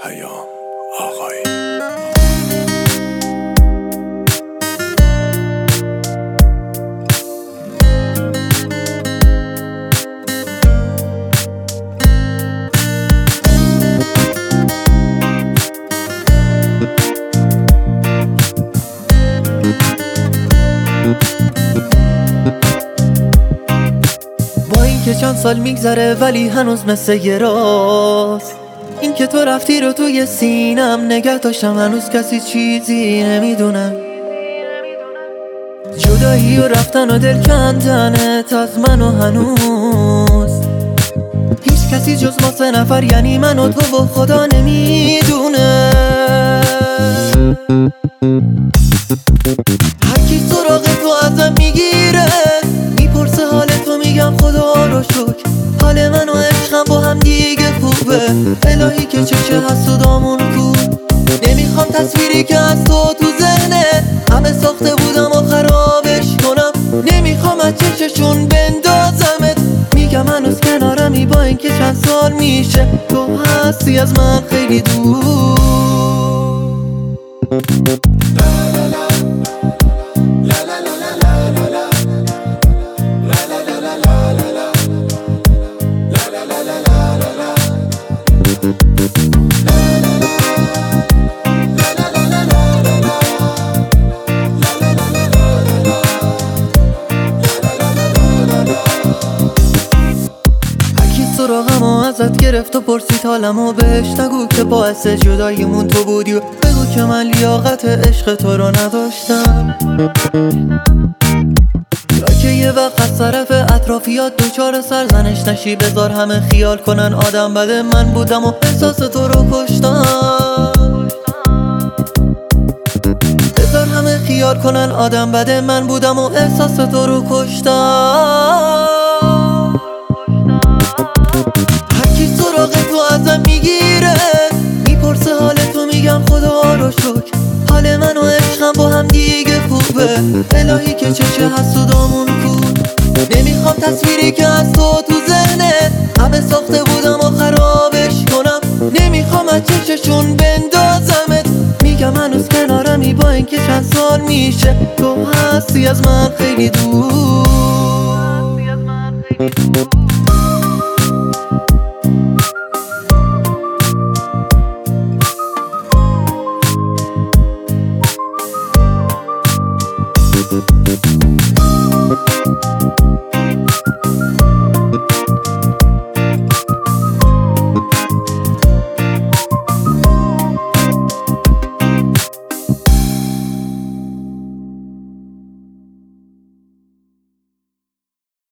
پیام آقایی. با اینکه چند سال میگذره ولی هنوز مثل یه راست، این که تو رفتی رو توی سینم نگه داشتم، هنوز کسی چیزی نمیدونه. جدایی و رفتن و دل کندنت از من و هنوز هیچ کسی جز ما سه نفر، یعنی من و تو و خدا نمیدونه. هرکی سراغ تو ازم میگیره، میپرسه حال تو، میگم خدا رو شکر حال من و عشقم با هم دیگه خوبه. الهی که چشه حسودامون کو، نمیخوام تصویری که از تو ذهنه همه ساخته بودم و خرابش کنم. نمیخوام از چششون بندازمت، میگم هنوز کنارمی با اینکه چند سال میشه تو هستی از من خیلی دور. سراغم و ازت گرفت و پرسید حالمو، بهش نگو که باعث جداییمون تو بودی و بگو که من لیاقت عشق تو رو نداشتم. تا که یه وقت از طرف اطرافیات دوچار سرزنش نشی، بذار همه خیال کنن آدم بده من بودم و احساس تو رو کشتم. بذار همه خیال کنن آدم بده من بودم و احساس تو رو کشتم. هرکی سراغ تو ازم میگیره، میپرسه حال تو، میگم خدا رو شکر حال من و عشقم با هم دیگه خوبه. الهی که چشه حسودامون کو، نمیخوام تصویری که از تو ذهنه همه ساخته بودم و خرابش کنم. نمیخوام از چششون بندازمت، میگم هنوز کنارمی با اینکه چند سال میشه تو هستی از من خیلی دور.